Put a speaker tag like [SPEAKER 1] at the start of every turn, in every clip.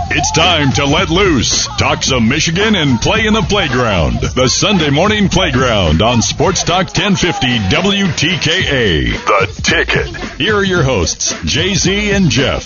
[SPEAKER 1] It's time to let loose, talk some Michigan, and play in the playground. The Sunday Morning Playground on Sports Talk 1050 WTKA. The Ticket. Here are your hosts, Jay-Z and Jeff.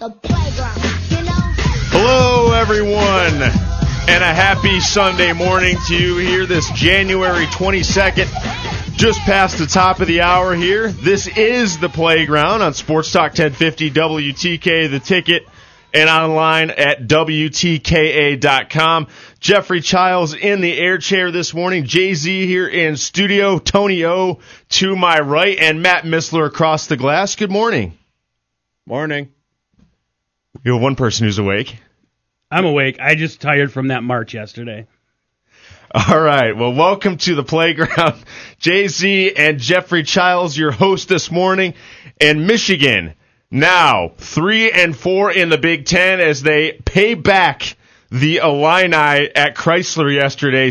[SPEAKER 2] Hello, everyone, and a happy Sunday morning to you here this January 22nd. Just past the top of the hour here. This is the Playground on Sports Talk 1050 WTKA, The Ticket, and online at WTKA.com. Jeffrey Childs in the air chair this morning. Jay-Z here in studio. Tony O to my right, and Matt Missler across the glass. Good morning.
[SPEAKER 3] Morning.
[SPEAKER 2] You have one person who's awake.
[SPEAKER 4] I'm awake. I just tired from that march yesterday.
[SPEAKER 2] All right. Well, welcome to the Playground. Jay-Z and Jeffrey Childs, your host this morning. And Michigan now 3-4 in the Big Ten as they pay back the Illini at Chrysler yesterday,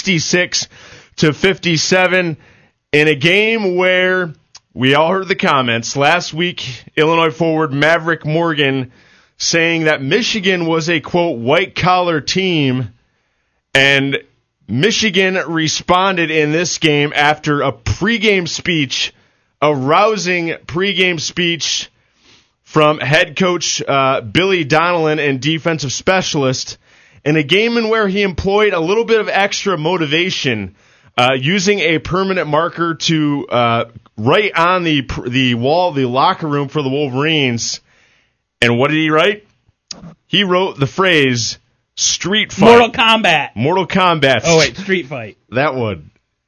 [SPEAKER 2] 66-57, in a game where we all heard the comments last week. Illinois forward Maverick Morgan saying that Michigan was a, quote, white-collar team, and Michigan responded in this game after a pregame speech, a rousing pregame speech from head coach Billy Donnellan and defensive specialist, in a game in where he employed a little bit of extra motivation, using a permanent marker to write on the wall of the locker room for the Wolverines. And what did he write? He wrote the phrase, street fight.
[SPEAKER 4] Mortal Kombat.
[SPEAKER 2] Mortal Kombat.
[SPEAKER 4] Oh, wait, street fight.
[SPEAKER 2] That one.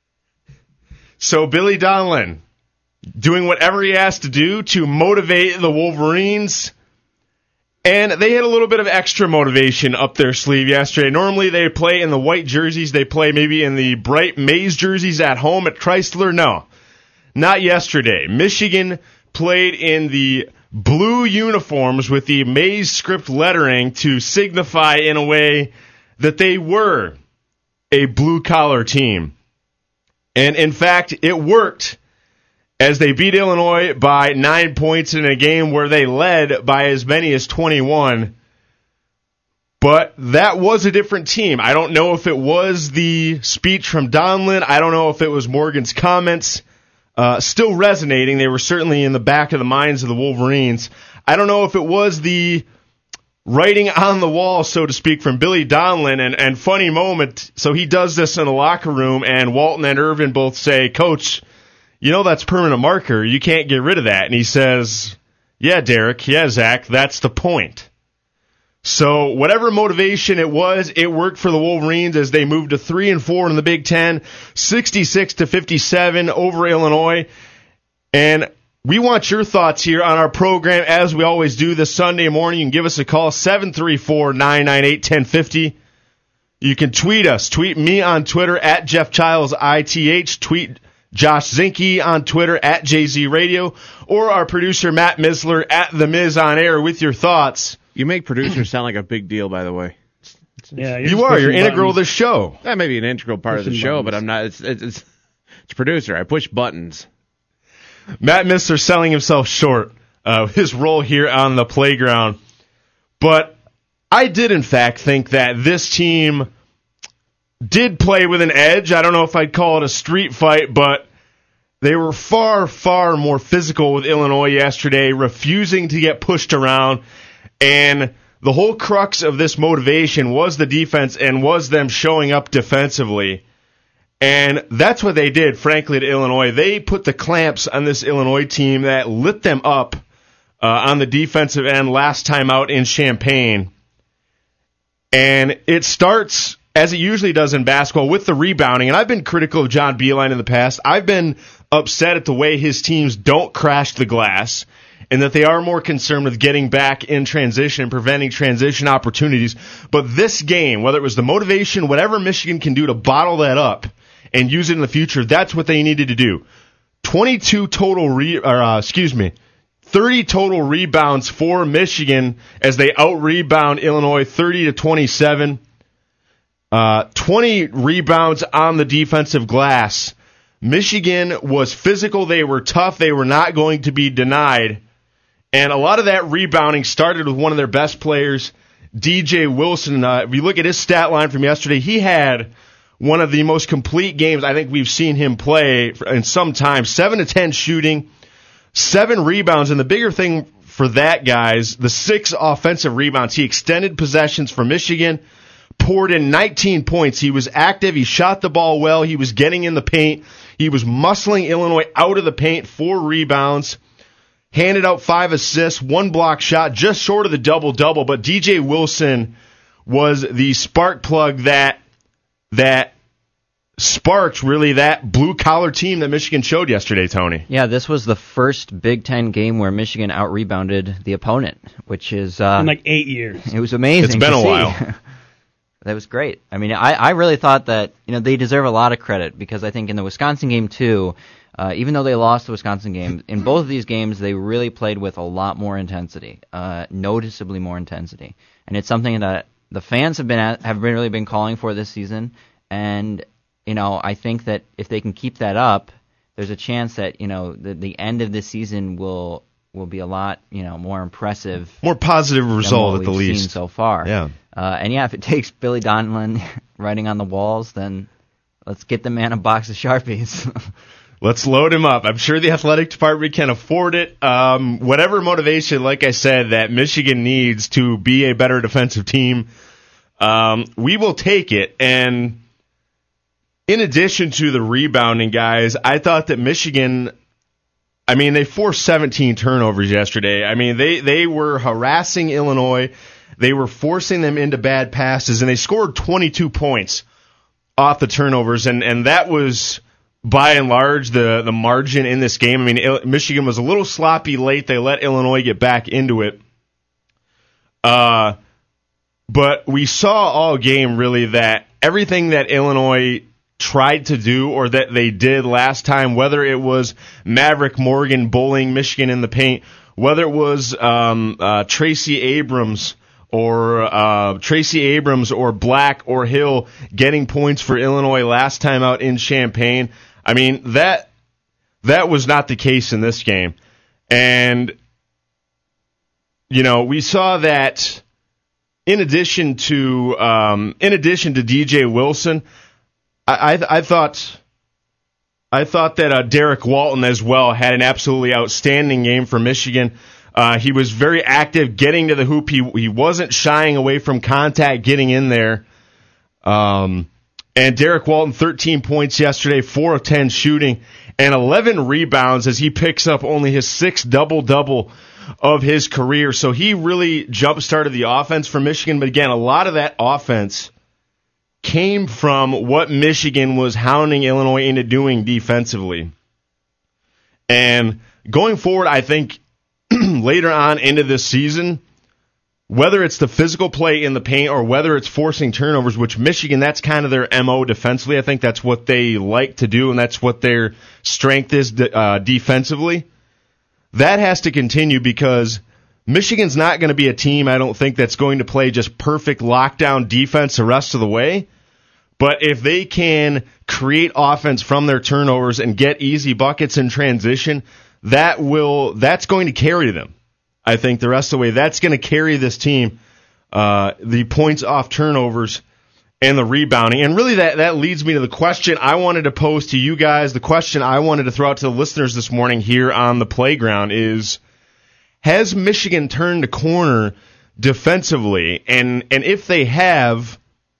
[SPEAKER 2] So Billy Donnellan doing whatever he has to do to motivate the Wolverines. And they had a little bit of extra motivation up their sleeve yesterday. Normally they play in the white jerseys. They play maybe in the bright maize jerseys at home at Chrysler. No, not yesterday. Michigan played in the blue uniforms with the maize script lettering to signify in a way that they were a blue-collar team. And in fact, it worked, as they beat Illinois by 9 points in a game where they led by as many as 21. But that was a different team. I don't know if it was the speech from Donlin. I don't know if it was Morgan's comments still resonating. They were certainly in the back of the minds of the Wolverines. I don't know if it was the writing on the wall, so to speak, from Billy Donlin. And funny moment, so he does this in the locker room, and Walton and Irvin both say, Coach, you know that's permanent marker. You can't get rid of that. And he says, yeah, Derek, yeah, Zach, that's the point. So whatever motivation it was, it worked for the Wolverines as they moved to 3-4 in the Big Ten, 66-57 over Illinois. And we want your thoughts here on our program, as we always do this Sunday morning. You can give us a call, 734-998-1050. You can tweet us. Tweet me on Twitter, at Jeff Childs ITH. Tweet Josh Zinke on Twitter, at JZ Radio. Or our producer, Matt Missler, at The Miz on Air, with your thoughts.
[SPEAKER 3] You make producers sound like a big deal, by the way.
[SPEAKER 4] Yeah,
[SPEAKER 2] you are. You're integral to the show.
[SPEAKER 3] That may be an integral part of the show, but I'm not. It's producer. I push buttons.
[SPEAKER 2] Matt Missler selling himself short of his role here on the Playground. But I did, in fact, think that this team did play with an edge. I don't know if I'd call it a street fight, but they were far, far more physical with Illinois yesterday, refusing to get pushed around. And the whole crux of this motivation was the defense and was them showing up defensively. And that's what they did, frankly, to Illinois. They put the clamps on this Illinois team that lit them up on the defensive end last time out in Champaign. And it starts, as it usually does in basketball, with the rebounding. And I've been critical of John Beilein in the past. I've been upset at the way his teams don't crash the glass, and that they are more concerned with getting back in transition and preventing transition opportunities. But this game, whether it was the motivation, whatever Michigan can do to bottle that up and use it in the future, that's what they needed to do. 30 total rebounds for Michigan as they out-rebound Illinois 30-27. 20 rebounds on the defensive glass. Michigan was physical. They were tough. They were not going to be denied. And a lot of that rebounding started with one of their best players, DJ Wilson, if you look at his stat line from yesterday, he had one of the most complete games I think we've seen him play in some time. 7 to 10 shooting, 7 rebounds, and the bigger thing for that, guys, the 6 offensive rebounds. He extended possessions for Michigan, poured in 19 points. He was active. He shot the ball well. He was getting in the paint. He was muscling Illinois out of the paint, 4 rebounds, handed out 5 assists, 1 block shot, just short of the double-double. But DJ Wilson was the spark plug that sparked really that blue-collar team that Michigan showed yesterday, Tony.
[SPEAKER 5] Yeah, this was the first Big Ten game where Michigan out-rebounded the opponent, which is...
[SPEAKER 4] in like 8 years.
[SPEAKER 5] It was amazing.
[SPEAKER 2] It's been a while.
[SPEAKER 5] That was great. I mean, I really thought that, they deserve a lot of credit because I think in the Wisconsin game, too, even though they lost the Wisconsin game, in both of these games, they really played with a lot more intensity, noticeably more intensity. And it's something that the fans have really been calling for this season. And, I think that if they can keep that up, there's a chance that, the end of this season will be a lot, more impressive.
[SPEAKER 2] More positive result at the least.
[SPEAKER 5] Seen so far.
[SPEAKER 2] Yeah.
[SPEAKER 5] If it takes Billy Donlin writing on the walls, then let's get the man a box of Sharpies.
[SPEAKER 2] Let's load him up. I'm sure the athletic department can afford it. Whatever motivation, like I said, that Michigan needs to be a better defensive team, we will take it. And in addition to the rebounding, guys, I thought that Michigan... they forced 17 turnovers yesterday. They were harassing Illinois. They were forcing them into bad passes, and they scored 22 points off the turnovers, and that was, by and large, the margin in this game. Michigan was a little sloppy late. They let Illinois get back into it. But we saw all game, really, that everything that Illinois tried to do or that they did last time, whether it was Maverick Morgan bullying Michigan in the paint, whether it was Tracy Abrams or Black or Hill getting points for Illinois last time out in Champaign, that was not the case in this game. And we saw that in addition to DJ Wilson, I thought that Derek Walton as well had an absolutely outstanding game for Michigan. He was very active, getting to the hoop. He wasn't shying away from contact, getting in there. And Derek Walton, 13 points yesterday, 4 of 10 shooting, and 11 rebounds as he picks up only his 6th double-double of his career. So he really jump-started the offense for Michigan. But again, a lot of that offense came from what Michigan was hounding Illinois into doing defensively. And going forward, I think later on into this season, whether it's the physical play in the paint or whether it's forcing turnovers, which Michigan, that's kind of their MO defensively. I think that's what they like to do, and that's what their strength is defensively. That has to continue because Michigan's not going to be a team, I don't think, that's going to play just perfect lockdown defense the rest of the way. But if they can create offense from their turnovers and get easy buckets in transition, that's going to carry them. I think the rest of the way, that's going to carry this team, the points off turnovers and the rebounding. And really that leads me to the question I wanted to pose to you guys, the question I wanted to throw out to the listeners this morning here on the playground is, has Michigan turned a corner defensively? And if they have,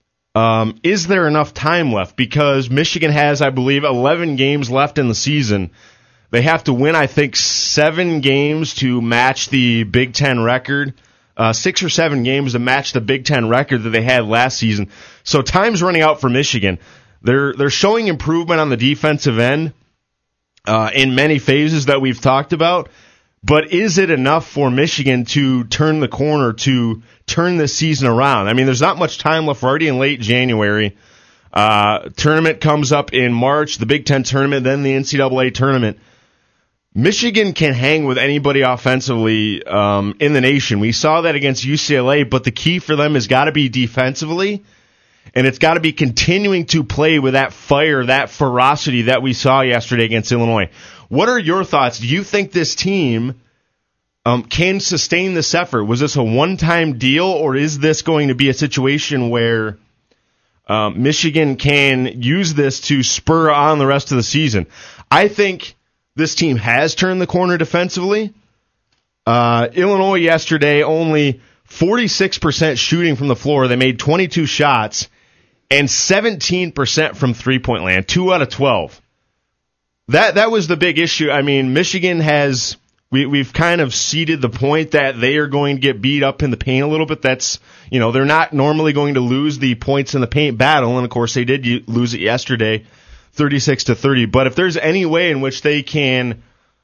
[SPEAKER 2] is there enough time left? Because Michigan has, I believe, 11 games left in the season. They have to win, I think, 7 games to match the Big Ten record, 6 or 7 games to match the Big Ten record that they had last season. So time's running out for Michigan. They're showing improvement on the defensive end in many phases that we've talked about. But is it enough for Michigan to turn the corner, to turn this season around? There's not much time left. We're already in late January. Tournament comes up in March, the Big Ten tournament, then the NCAA tournament. Michigan can hang with anybody offensively in the nation. We saw that against UCLA, but the key for them has got to be defensively, and it's got to be continuing to play with that fire, that ferocity that we saw yesterday against Illinois. What are your thoughts? Do you think this team can sustain this effort. Was this a one-time deal, or is this going to be a situation where Michigan can use this to spur on the rest of the season? I think this team has turned the corner defensively. Illinois yesterday, only 46% shooting from the floor. They made 22 shots and 17% from three-point land, 2 out of 12. That was the big issue. I mean, Michigan has... We've kind of ceded the point that they are going to get beat up in the paint a little bit. That's, they're not normally going to lose the points in the paint battle, and of course they did lose it yesterday, 36-30. But if there's any way in which they can,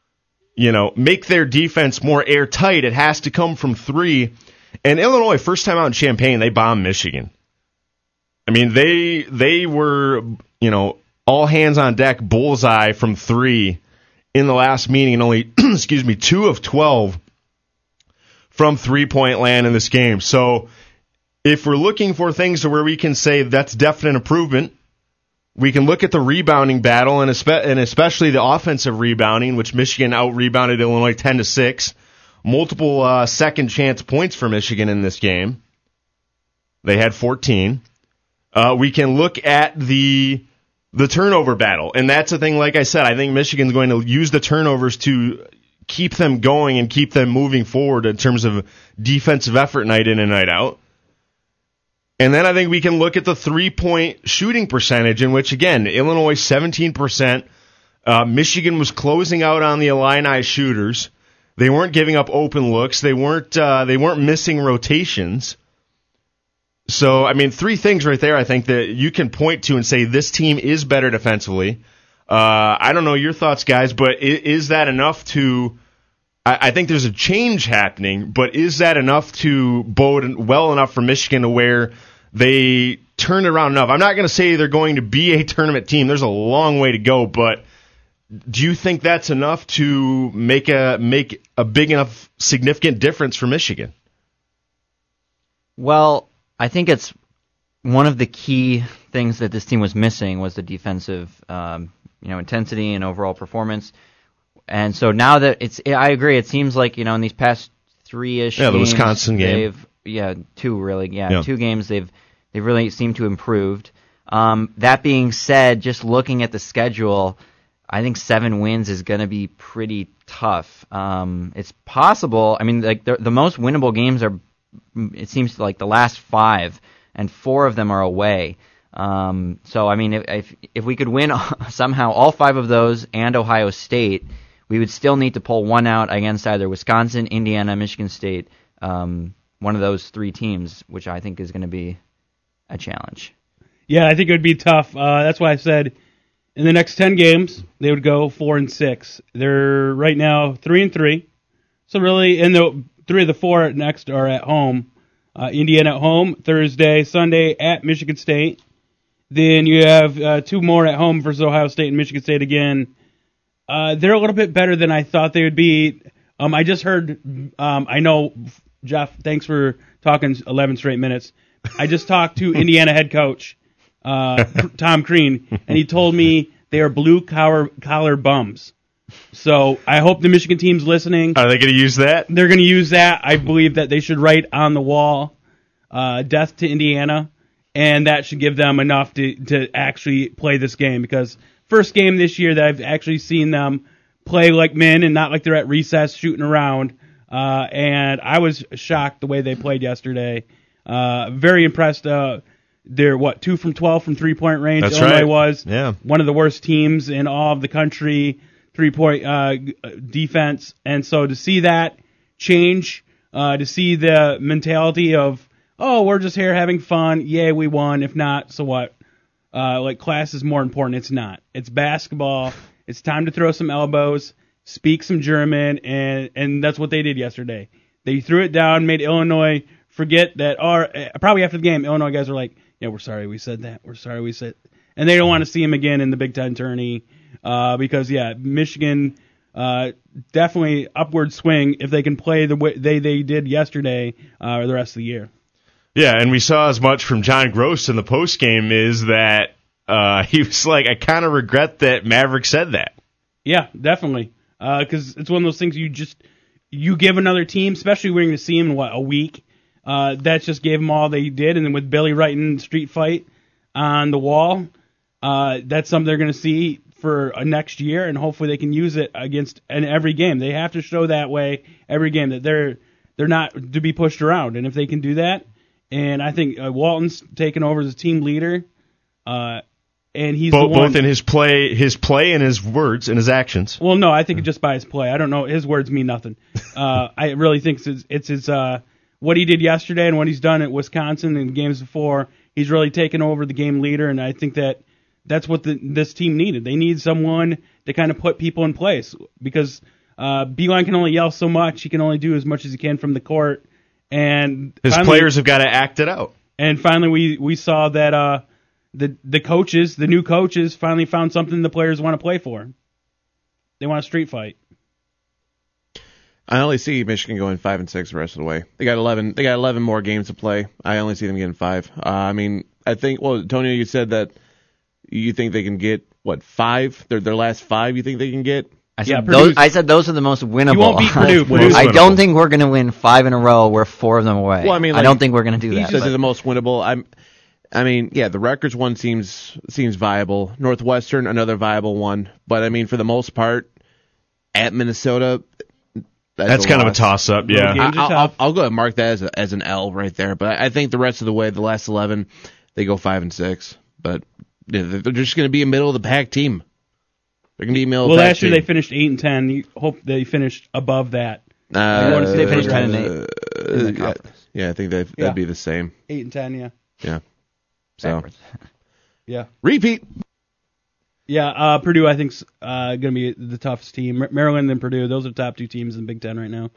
[SPEAKER 2] make their defense more airtight, it has to come from three. And Illinois, first time out in Champaign, they bombed Michigan. I mean, they were, all hands on deck, bullseye from three in the last meeting, and only, 2 of 12 from three-point land in this game. So if we're looking for things to where we can say that's definite improvement, we can look at the rebounding battle, and especially the offensive rebounding, which Michigan out-rebounded Illinois 10-6. Multiple second-chance points for Michigan in this game. They had 14. We can look at the turnover battle, and that's the thing. Like I said, I think Michigan's going to use the turnovers to keep them going and keep them moving forward in terms of defensive effort night in and night out. And then I think we can look at the three-point shooting percentage, in which, again, Illinois 17%. Michigan was closing out on the Illini shooters. They weren't giving up open looks. They weren't missing rotations. So, I mean, 3 things right there I think that you can point to and say this team is better defensively. I don't know your thoughts, guys, but is that enough to... I think there's a change happening, but is that enough to bode well enough for Michigan to where they turn it around enough? I'm not going to say they're going to be a tournament team. There's a long way to go, but do you think that's enough to make a big enough significant difference for Michigan?
[SPEAKER 5] Well, I think it's one of the key things that this team was missing was the defensive, intensity and overall performance. And so now that I agree. It seems like in these past 3-ish games,
[SPEAKER 2] the Wisconsin game,
[SPEAKER 5] 2 really, 2 games they've really seemed to improved. That being said, just looking at the schedule, I think 7 wins is going to be pretty tough. It's possible. I mean, like the most winnable games are. It seems like the last 5, and 4 of them are away. So, I mean, if we could win somehow all 5 of those and Ohio State, we would still need to pull one out against either Wisconsin, Indiana, Michigan State, one of those 3 teams, which I think is going to be a challenge.
[SPEAKER 4] Yeah, I think it would be tough. That's why I said in the next 10 games, they would go 4-6. They're right now 3-3. So really, in the 3 of the 4 next are at home. Indiana at home, Thursday, Sunday at Michigan State. Then you have 2 more at home versus Ohio State and Michigan State again. They're a little bit better than I thought they would be. I just heard, I know, Jeff, thanks for talking 11 straight minutes. I just talked to Indiana head coach, Tom Crean, and he told me they are blue-collar bums. So I hope the Michigan team's listening.
[SPEAKER 2] Are they going to use that?
[SPEAKER 4] They're going to use that. I believe that they should write on the wall, death to Indiana, and that should give them enough to actually play this game, because first game this year that I've actually seen them play like men and not like they're at recess shooting around, and I was shocked the way they played yesterday. Very impressed. They're 2 from 12 from 3-point range.
[SPEAKER 2] That's
[SPEAKER 4] Illinois
[SPEAKER 2] right.
[SPEAKER 4] was
[SPEAKER 2] one
[SPEAKER 4] of the worst teams in all of the country. 3-point defense, and so to see that change, to see the mentality of, we're just here having fun, yay, we won, if not, so what? Like class is more important. It's not. It's basketball. It's time to throw some elbows, speak some German, and that's what they did yesterday. They threw it down, made Illinois forget that, probably after the game, Illinois guys were like, yeah, we're sorry we said that. We're sorry we said, and they don't want to see him again in the Big Ten tourney. Because Michigan definitely upward swing if they can play the way they did yesterday the rest of the year.
[SPEAKER 2] Yeah, and we saw as much from John Gross in the postgame is that he was like, I kind of regret that Maverick said that.
[SPEAKER 4] Yeah, definitely. Because it's one of those things you give another team, especially we're going to see them in a week. That just gave them all they did, and then with Billy writing Street Fight on the wall, that's something they're going to see for next year, and hopefully they can use it in every game. They have to show that way every game that they're not to be pushed around, and if they can do that, and I think Walton's taken over as a team leader, and he's
[SPEAKER 2] both in his play and his words and his actions.
[SPEAKER 4] Well, no, I think just by his play. I don't know. His words mean nothing. I really think it's his what he did yesterday and what he's done at Wisconsin and games before. He's really taken over the game leader, and I think that's what this team needed. They need someone to kind of put people in place because Beilein can only yell so much. He can only do as much as he can from the court. And
[SPEAKER 2] his players have got to act it out.
[SPEAKER 4] And finally, we saw that the new coaches, finally found something the players want to play for. They want a street fight.
[SPEAKER 3] I only see Michigan going 5-6 the rest of the way. They got 11. They got 11 more games to play. I only see them getting 5. I mean, I think. Well, Tony, you said that you think they can get 5? Their last 5. You think they can get?
[SPEAKER 5] I said those are the most winnable.
[SPEAKER 4] You won't beat Purdue.
[SPEAKER 5] I don't think we're going to win 5 in a row. We're 4 of them away.
[SPEAKER 3] Well, I mean,
[SPEAKER 5] I don't think we're going to do that.
[SPEAKER 3] They're the most winnable. I mean, yeah, the Rutgers one seems viable. Northwestern, another viable one. But I mean, for the most part, at Minnesota,
[SPEAKER 2] that's kind of a toss-up. Yeah,
[SPEAKER 3] I'll go ahead and mark that as an L right there. But I think the rest of the way, the last 11, they go 5-6. But they're just going to be a middle of the pack team. They're going to be a middle. Well,
[SPEAKER 4] last year they finished 8-10. You hope they finished above that.
[SPEAKER 5] They finished 10-8 in the conference.
[SPEAKER 3] Yeah, I think that'd be the same.
[SPEAKER 4] 8-10. Yeah.
[SPEAKER 3] Yeah. So.
[SPEAKER 4] Yeah.
[SPEAKER 3] Repeat.
[SPEAKER 4] Yeah, Purdue I think's going to be the toughest team. Maryland and Purdue, those are the top 2 teams in the Big Ten right now.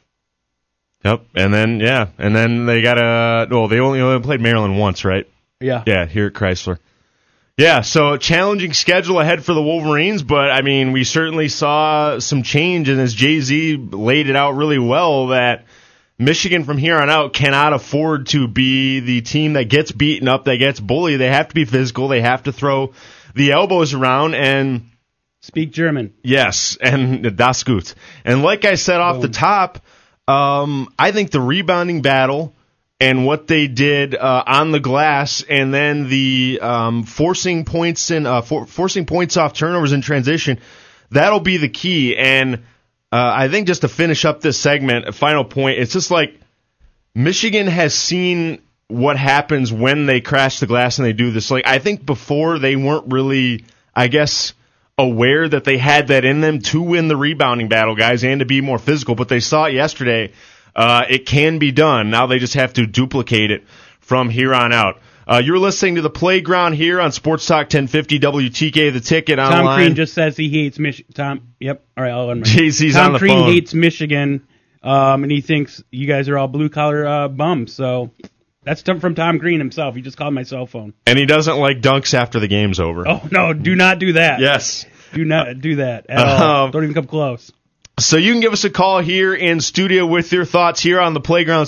[SPEAKER 2] Yep, and then they got they only played Maryland once, right?
[SPEAKER 4] Yeah.
[SPEAKER 2] Yeah, here at Chrysler. Yeah, so challenging schedule ahead for the Wolverines, but I mean, we certainly saw some change, and as Jay-Z laid it out really well, that Michigan from here on out cannot afford to be the team that gets beaten up, that gets bullied. They have to be physical. They have to throw the elbows around and
[SPEAKER 4] speak German.
[SPEAKER 2] Yes, and das gut. And like I said off the top, I think the rebounding battle and what they did on the glass, and then the forcing points off turnovers in transition, that'll be the key. And I think just to finish up this segment, a final point, it's just like Michigan has seen what happens when they crash the glass and they do this. Like, I think before they weren't really, I guess, aware that they had that in them to win the rebounding battle, guys, and to be more physical, but they saw it yesterday. It can be done. Now they just have to duplicate it from here on out. You're listening to The Playground here on Sports Talk 1050 WTK, The Ticket online.
[SPEAKER 4] Tom Crean just says he hates Michigan. Yep. All right, I'll unmute.
[SPEAKER 2] JC's on the phone.
[SPEAKER 4] Tom Crean hates Michigan, and he thinks you guys are all blue-collar bums. So that's from Tom Crean himself. He just called my cell phone.
[SPEAKER 2] And he doesn't like dunks after the game's over.
[SPEAKER 4] Oh, no, do not do that.
[SPEAKER 2] Yes.
[SPEAKER 4] Do not do that at all. Don't even come close.
[SPEAKER 2] So you can give us a call here in studio with your thoughts here on The Playground,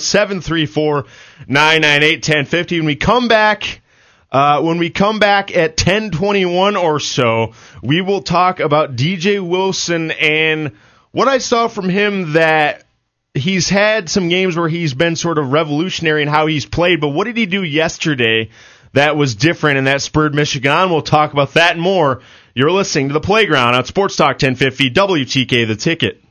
[SPEAKER 2] 734-998-1050. When we come back at 10:21 or so, we will talk about DJ Wilson and what I saw from him, that he's had some games where he's been sort of revolutionary in how he's played, but what did he do yesterday that was different and that spurred Michigan on? We'll talk about that and more. You're listening to The Playground on Sports Talk 1050 WTK, The Ticket.